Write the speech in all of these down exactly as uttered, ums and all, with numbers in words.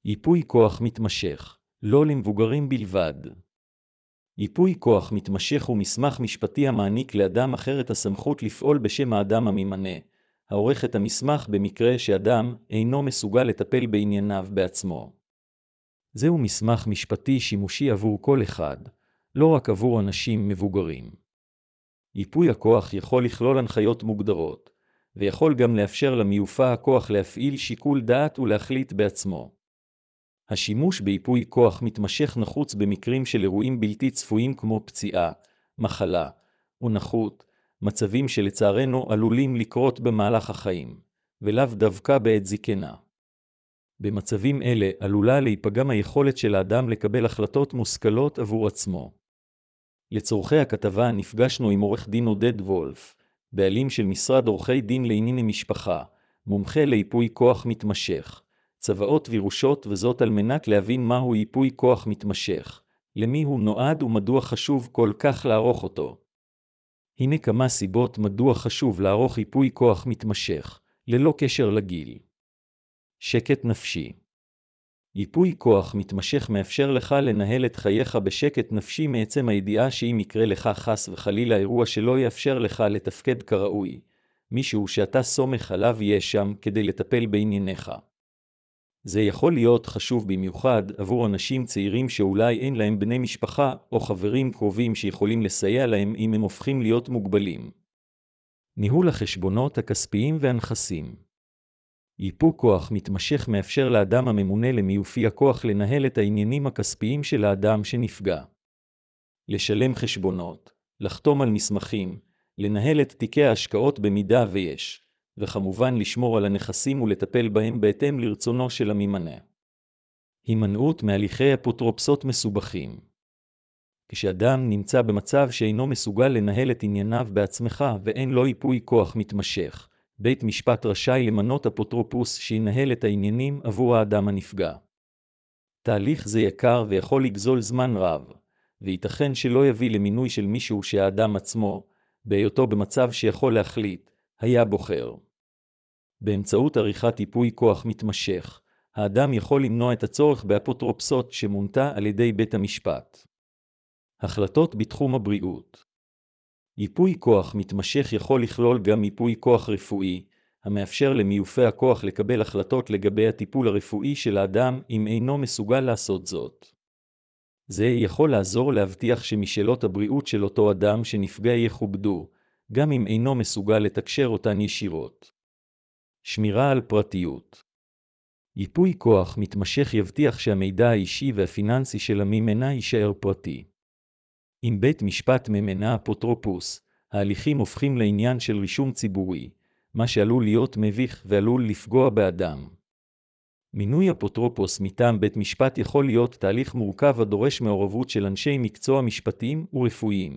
ייפוי כוח מתמשך, לא למבוגרים בלבד. ייפוי כוח מתמשך הוא מסמך משפטי המעניק לאדם אחר את הסמכות לפעול בשם האדם הממנה, העורך את המסמך במקרה שאדם אינו מסוגל לטפל בענייניו בעצמו. זהו מסמך משפטי שימושי עבור כל אחד, לא רק עבור אנשים מבוגרים. ייפוי הכוח יכול לכלול הנחיות מוגדרות, ויכול גם לאפשר למיופה הכוח להפעיל שיקול דעת ולהחליט בעצמו. השימוש בייפוי כוח מתמשך נחוץ במקרים של אירועים בלתי צפויים כמו פציעה, מחלה ונכות, מצבים שלצערנו עלולים לקרות במהלך החיים, ולאו דווקא בעת זקנה. במצבים אלה עלולה להיפגם היכולת של האדם לקבל החלטות מושכלות עבור עצמו. לצורכי הכתבה נפגשנו עם עורך דין עודד וולף, בעלים של משרד עורכי דין לענייני משפחה, מומחה לייפוי כוח מתמשך, צוואות וירושות, וזאת על מנת להבין מהו ייפוי כוח מתמשך, למי הוא נועד ומדוע חשוב כל כך לערוך אותו. הנה כמה סיבות מדוע חשוב לערוך ייפוי כוח מתמשך, ללא קשר לגיל. שקט נפשי. ייפוי כוח מתמשך מאפשר לך לנהל את חייך בשקט נפשי מעצם הידיעה שאם יקרה לך חס וחלילה אירוע שלא יאפשר לך לתפקד כראוי, מישהו שאתה סומך עליו יהיה שם כדי לטפל בענייניך. זה יכול להיות חשוב במיוחד עבור אנשים צעירים שאולי אין להם בני משפחה או חברים קרובים שיכולים לסייע להם אם הם הופכים להיות מוגבלים. ניהול החשבונות הכספיים והנכסים. ייפוי כוח מתמשך מאפשר לאדם הממונה למיופי הכוח לנהל את העניינים הכספיים של האדם שנפגע. לשלם חשבונות, לחתום על מסמכים, לנהל את תיקי ההשקעות במידה ויש, וכמובן לשמור על הנכסים ולטפל בהם בהתאם לרצונו של הממנה. הימנעות מהליכי אפוטרופסות מסובכים. כשאדם נמצא במצב שאינו מסוגל לנהל את ענייניו בעצמך ואין לו ייפוי כוח מתמשך, בית משפט רשאי למנות אפוטרופוס שינהל את העניינים עבור האדם הנפגע. תהליך זה יקר ויכול לגזול זמן רב, וייתכן שלא יביא למינוי של מישהו שהאדם עצמו, בהיותו במצב שיכול להחליט, היה בוחר. באמצעות עריכת ייפוי כוח מתמשך, האדם יכול למנוע את הצורך באפוטרופסות שמונתה על ידי בית המשפט. החלטות בתחום הבריאות. ייפוי כוח מתמשך יכול לכלול גם ייפוי כוח רפואי, המאפשר למיופי הכוח לקבל החלטות לגבי הטיפול הרפואי של האדם אם אינו מסוגל לעשות זאת. זה יכול לעזור להבטיח שמשאלות הבריאות של אותו אדם שנפגע יכובדו, גם אם אינו מסוגל לתקשר אותן ישירות. שמירה על פרטיות. ייפוי כוח מתמשך יבטיח שהמידע האישי והפיננסי של הממנה יישאר פרטי. אם בית משפט ממנה אפוטרופוס, ההליכים הופכים לעניין של רישום ציבורי, מה שעלול להיות מביך ועלול לפגוע באדם. מינוי אפוטרופוס מטעם בית משפט יכול להיות תהליך מורכב הדורש מעורבות של אנשי מקצוע משפטיים ורפואיים.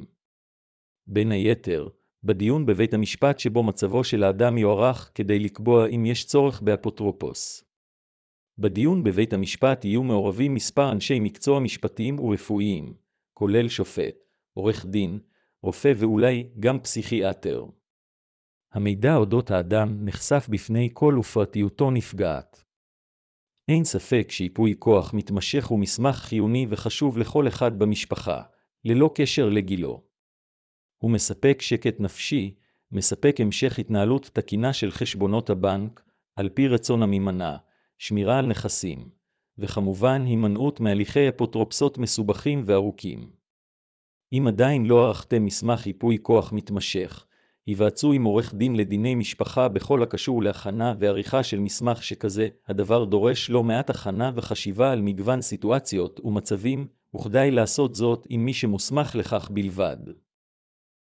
בין היתר, בדיון בבית המשפט שבו מצבו של האדם יוערך כדי לקבוע אם יש צורך באפוטרופוס. בדיון בבית המשפט יהיו מעורבים מספר אנשי מקצוע משפטיים ורפואיים, כולל שופט, עורך דין, רופא ואולי גם פסיכיאטר. המידע אודות האדם נחשף בפני כל ופרטיותו נפגעת. אין ספק שייפוי כוח מתמשך הוא מסמך חיוני וחשוב לכל אחד במשפחה, ללא קשר לגילו. הוא מספק שקט נפשי, מספק המשך התנהלות תקינה של חשבונות הבנק, על פי רצון הממנה, שמירה על נכסים, וכמובן הימנעות מהליכי אפוטרופסות מסובכים וארוכים. אם עדיין לא ערכתם מסמך ייפוי כוח מתמשך, היוועצו עם עורך דין לדיני משפחה בכל הקשור להכנה ועריכה של מסמך שכזה. הדבר דורש לא מעט הכנה וחשיבה על מגוון סיטואציות ומצבים, וכדאי לעשות זאת עם מי שמוסמך לכך בלבד.